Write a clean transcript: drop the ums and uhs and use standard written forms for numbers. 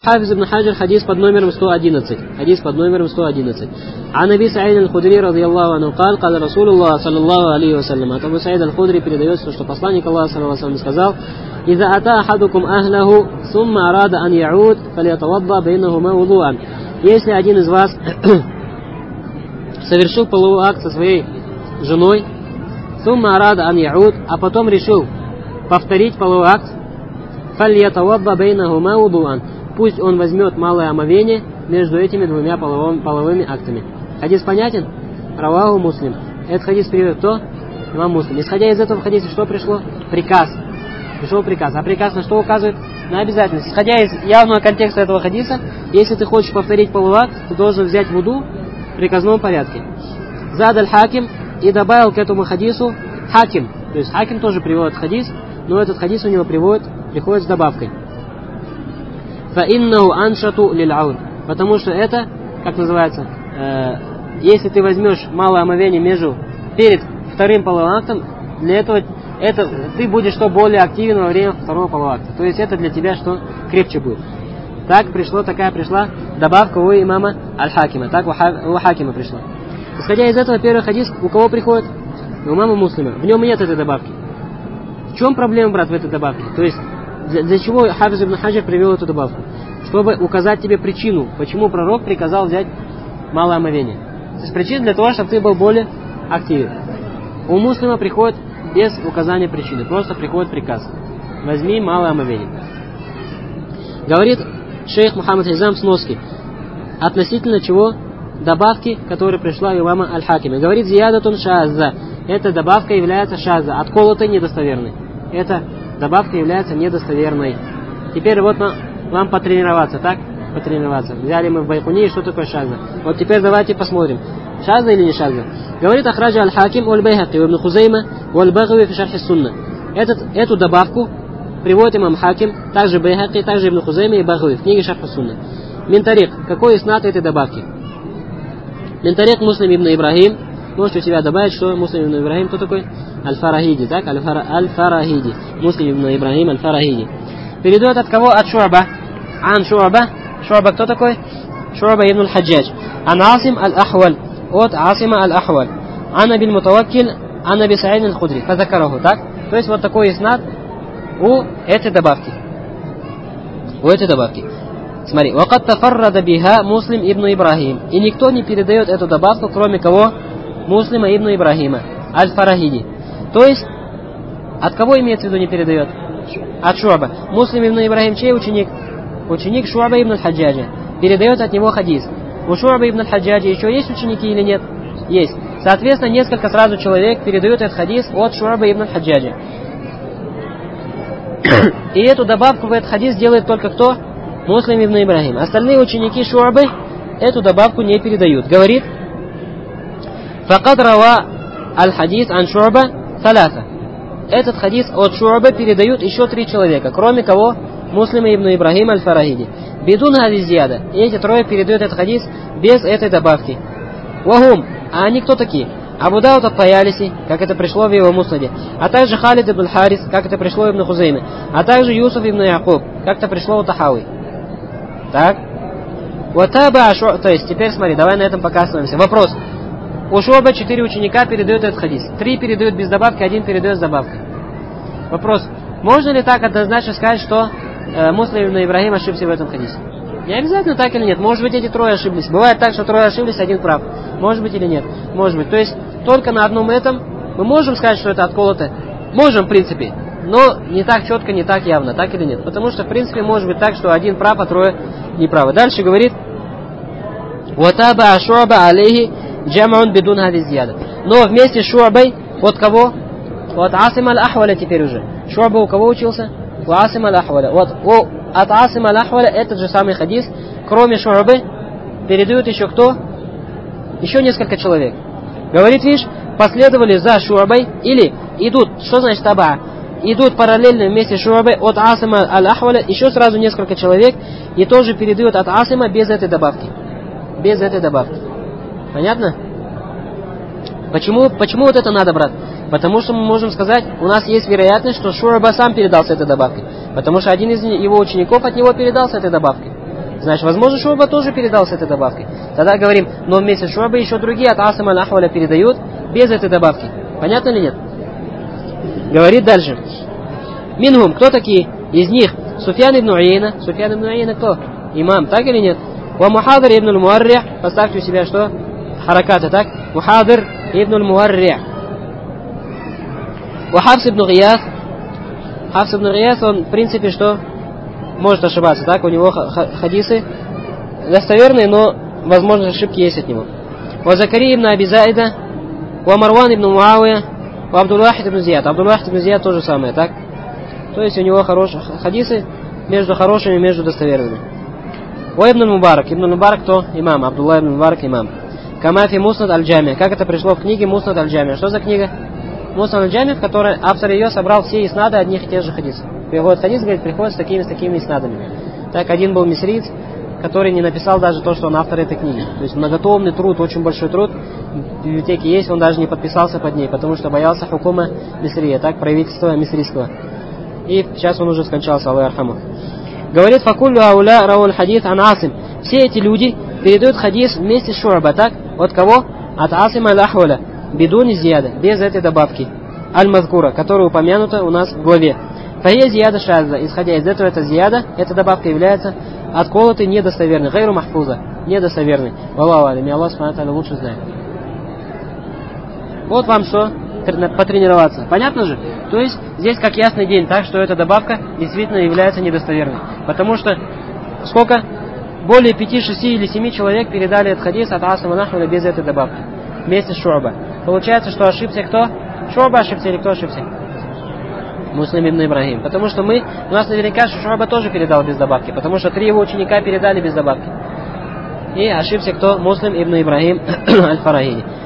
Хафиз ибн Хаджар, хадис под номером 111. Хадис под номером 111. А Наби Саид аль-Худри, радийаллаху анху, кал Расулуллах, саллаллаху алейхи вассалям. От Абу Саид аль-Худри передается, что посланник Аллаха, саллаллаху алейхи вассалям, сказал: «Иза ата ахадукум ахлаху, сумма арада ан яуд, фалятавадда бейнахума вудуан». Если один из вас совершил половой акт со своей женой, сумма арада ан яуд, а потом решил повторить половой акт, фалятавадда бейнахума вудуан. Пусть он возьмет малое омовение между этими двумя половыми актами. Хадис понятен? Раваху Муслим. Этот хадис приводит кто? Имам Муслим. Исходя из этого хадиса, что пришло? Приказ. Пришел приказ. А приказ на что указывает? На обязательность. Исходя из явного контекста этого хадиса, если ты хочешь повторить половой акт, ты должен взять вуду в приказном порядке. Зад аль-Хаким и добавил к этому хадису Хаким. То есть Хаким тоже приводит хадис, но этот хадис у него приходит с добавкой. فَإِنَّهُ أَنْشَطُ لِلْعَوْدِ. Потому что это, как называется, если ты возьмешь малое омовение перед вторым половым актом, для этого ты будешь что более активен во время второго полового акта. То есть это для тебя что крепче будет. Такая пришла добавка у имама Аль-Хакима. Так у Хакима пришла. Исходя из этого, первый хадис у кого приходит? У имама Муслима. В нем нет этой добавки. В чем проблема, брат, в этой добавке? То есть для чего Хафиз ибн Хаджар привел эту добавку? Чтобы указать тебе причину, почему пророк приказал взять малое омовение. То есть причина для того, чтобы ты был более активен. У Муслима приходит без указания причины, просто приходит приказ. Возьми малое омовение. Говорит шейх Мухаммад Хизам сноски. Относительно чего? Добавки, которая пришла у имама Аль-Хакима. Говорит: зиядатун шазза. Эта добавка является шазза, отколотой, недостоверной. Эта добавка является недостоверной. Теперь вот вам потренироваться, так? Потренироваться. Взяли мы в Байкуни, что такое шазза. Вот теперь давайте посмотрим. Шазза или не шазза? Говорит Ахраджа Аль-Хаким Аль-Байхаки Ибн Хузайма Валь-Багави фи Шархи Сунна. Эту добавку приводит имам Хаким, также Байхаки, также Ибн Хузайма и Багави в книге Шархи Сунна. Минтарик. Какой иснат этой добавки? Минтарик Муслим ибн Ибрахим. Можете у себя добавить, что Муслим ибн Ибрахим кто такой? Аль-Фарахиди, так? Аль-Фарахиди. Муслим ибн Ибрахим Аль-Фарахиди. Передает от кого? От Шуаба. Ан Шуаба. Шуаба кто такой? Шуаба ибн Аль-Хаджадж. Ан Асим Аль-Ахваль. От Асима Аль-Ахваль. Ан Абиль Мутаваккиль. Ан Аби Саид Аль-Худри. Фазакараху, так? То есть вот такой иснат у этой добавки. Смотри. Вакат тафаррада биха Муслим ибн Ибрахим. И никто не передает эту добавку, кроме кого? Муслима ибн Ибрахима Аль-Фарахиди. То есть, от кого имеется в виду не передает? От Шуаба. Муслим ибн Ибрахим чей ученик? Ученик Шуаба ибн Аль-Хаджаджа. Передает от него хадис. У Шуаба ибн Аль-Хаджаджа еще есть ученики или нет? Есть. Соответственно, несколько сразу человек передают этот хадис от Шуаба ибн Аль-Хаджаджа. И эту добавку в этот хадис делает только кто? Муслим ибн Ибрахим. Остальные ученики Шуабы эту добавку не передают. Говорит: «Факад рава аль-хадис ан Шуаба саласа». Этот хадис от Шуаба передают еще 3 человека. Кроме кого? Муслима ибн Ибрахим аль-Фарахиди. Бедун хадизияда. И эти 3 передают этот хадис без этой добавки. Вахум. А они кто такие? Абу Дауд ат-Таялиси, как это пришло в его муснаде, а также Халид ибн Харис, как это пришло в Ибн Хузайме, а также Юсуф ибн Якуб, как это пришло у Тахави. Так. То есть, теперь смотри, давай на этом пока остановимся. Вопрос. У Шуаба 4 ученика передают этот хадис. 3 передают без добавки, 1 передает с добавкой. Вопрос. Можно ли так однозначно сказать, что Муслим ибн Ибрахим ошибся в этом хадисе? Не обязательно так или нет. Может быть, эти 3 ошиблись. Бывает так, что 3 ошиблись, 1 прав. Может быть или нет. Может быть. То есть, только на одном этом мы можем сказать, что это отколото. Можем, в принципе. Но не так четко, не так явно. Так или нет. Потому что, в принципе, может быть так, что 1 прав, а 3 неправы. Дальше говорит: «Ватаба Шуаба алейхи джамаун бедун хадизияда». Но вместе с Шуабой от кого? От Асима аль-Ахваля теперь уже. Шуаба у кого учился? У Асима аль-Ахваля. От Асима аль-Ахваля этот же самый хадис, кроме Шуабы, передают еще кто? Еще несколько человек. Говорит, видишь, последовали за Шуабой или идут, что значит таба? Идут параллельно вместе с Шуабой от Асима аль-Ахваля еще сразу несколько человек и тоже передают от Асима без этой добавки. Без этой добавки. Понятно? Почему вот это надо, брат? Потому что мы можем сказать, у нас есть вероятность, что Шуаба сам передал с этой добавкой. Потому что один из его учеников от него передал с этой добавкой. Значит, возможно, Шу'ба тоже передал с этой добавкой. Тогда говорим, но вместе с Шу'бой еще другие от Асама аль-Ахваля передают без этой добавки. Понятно или нет? Говорит дальше. Минхум, кто такие? Из них Суфьян ибн Уейна. Суфьян ибн Уейна кто? Имам, так или нет? Ва Мухадир ибн аль-Муарри. Поставьте у себя что? Харакаты, так? Мухадир ибн аль-Муарри. Ва Хафс ибн Гияс. Хафс ибн Гияс, он в принципе что? Может ошибаться, так? У него хадисы достоверные, но возможно ошибки есть от него. Ва Закари ибн Аби Заида. Ва Марван ибн Муавия. Ва Абдул-Вахид ибн Зияд. Абдул-Вахид ибн Зияд тоже самое, так? То есть у него хорошие хадисы между хорошими и между достоверными. Ва ибн Мубарак. Ибн Мубарак кто? Имам. Абдулла ибн Мубарак имам. Камафи Муснад аль-Джами. Как это пришло в книге Муснад аль-Джами? Что за книга? Муснад аль-Джами, в которой автор ее собрал все иснады одних и тех же хадисов. Приходит хадис, говорит, приходит с такими иснадами. Так, один был мисриец, который не написал даже то, что он автор этой книги. То есть многотомный труд, очень большой труд. В библиотеке есть, он даже не подписался под ней, потому что боялся хукума Мисрия, так, правительства мисрийского. И сейчас он уже скончался, Аллах ярхаму. Говорит, факуллю ауля рауль хадис ан Асим. Все эти люди передают хадис вместе с Шу'ба, так? От кого? От Асима аль-Ахваля. Бидуни зияда, без этой добавки. Аль-Мазкура, которая упомянута у нас в главе. Фахия зияда шазда. Исходя из этого, эта зияда, эта добавка является отколотой недостоверной. Гайру махфуза. Недостоверной. Валлаху алейм. Аллах субхану ва тааля лучше знает. Вот вам что? Потренироваться. Понятно же? То есть здесь как ясный день, так что эта добавка действительно является недостоверной. Потому что сколько? Более 5, 6 или 7 человек передали этот хадис от Асама аль-Ахваля без этой добавки. Вместе с Шу'ба. Получается, что ошибся кто? Шу'ба ошибся или кто ошибся? Муслим ибн Ибрахим. Потому что у нас наверняка Шу'ба тоже передал без добавки. Потому что 3 его ученика передали без добавки. И ошибся кто? Муслим ибн Ибрахим аль-Фарахини.